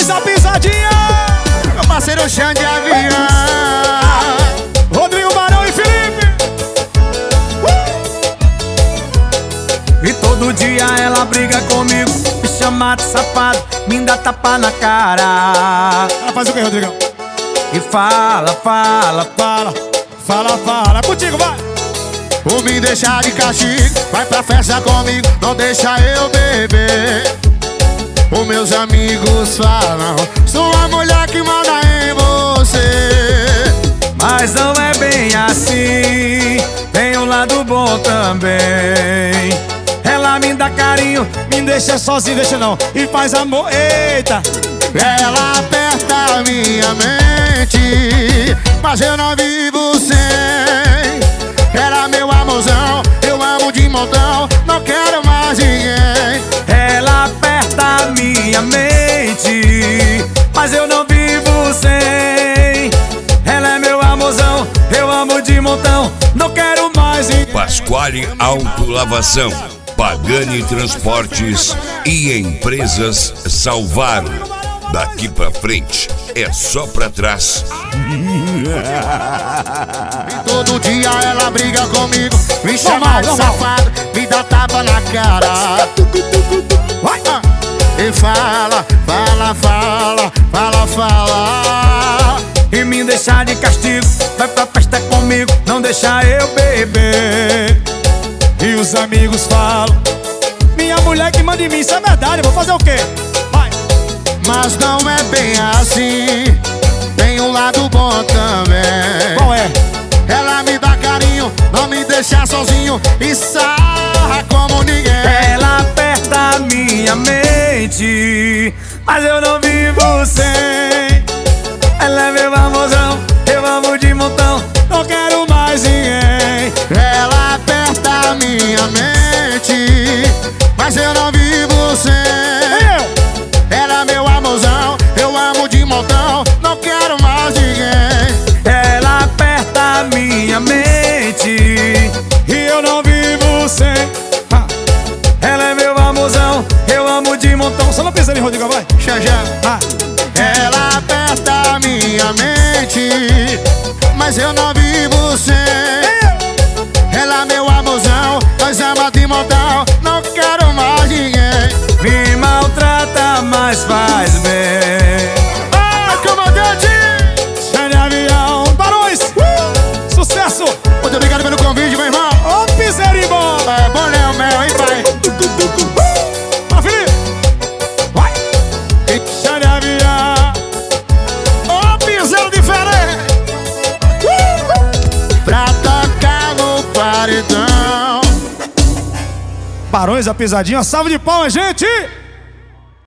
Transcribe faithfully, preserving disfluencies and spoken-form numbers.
Barões da Pisadinha. Meu parceiro Xande de Avião, Rodrigo Barão e Felipe. uh! E todo dia ela briga comigo, me chama de safado, me dá tapa na cara. Ela faz o que, Rodrigão? E fala, fala, Fala, fala, fala. É contigo, vai. por me deixar de castigo, vai pra festa comigo, não deixa eu beber. Os meus amigos falam, sou a mulher que manda em você. mas não é bem assim, tem um lado bom também. Ela me dá carinho, Me deixa sozinho, deixa não. E faz amor, eita. Ela aperta a minha mente, mas eu não vivo sem. Era meu amorzão, eu amo de montão, não quero mais ninguém. ela aperta a minha mente, mas eu não vivo sem. Ela é meu amorzão, eu amo de montão, não quero mais ninguém. Pasquale Autolavação, Pagani Transportes e Empresas Salvaro. Daqui pra frente é só pra trás. E todo dia ela briga comigo, me chama Normal, de normal. safado, me dá tapa na cara. Vai. Ah, e fala, fala, fala, fala, fala. E me deixar de castigo, vai pra festa comigo, não deixa eu beber. E os amigos falam, minha mulher que manda em mim, isso é verdade, vou fazer o quê? Vai. Mas não é bem assim, tem um lado bom também. Qual é? Ela me dá carinho, não me deixa sozinho e sarra como ninguém. Ela aperta a minha mente, mas eu não vivo sem. Ela é meu amorzão, eu amo de montão, Não quero mais ninguém. Ela aperta a minha mente, mas eu não vivo sem. Eu. Ela é meu amorzão, eu amo de montão, não quero mais ninguém. ela aperta a minha mente, E eu não vivo sem. Ah. ela é meu amorzão, eu amo de montão. Só não pisa ali, Rodrigo, vai. Xanjã. Ah. Ela aperta a minha mente, mas eu não vivo sem. Ela é meu amorzão, nós ama de montão, não quero mais ninguém. me maltrata, mas faz bem. Ai, comandante! Xande de Avião. Barões. Uh. Sucesso. Muito obrigado pelo convite, meu irmão. Ô, Piserimbo. É bom, Léo Mel, hein, pai? Vai, Felipe. Vai. Xande de Avião. Ô, piseiro diferente! Pra tocar no paredão. Barões da Pisadinha. Salve de palmas, gente.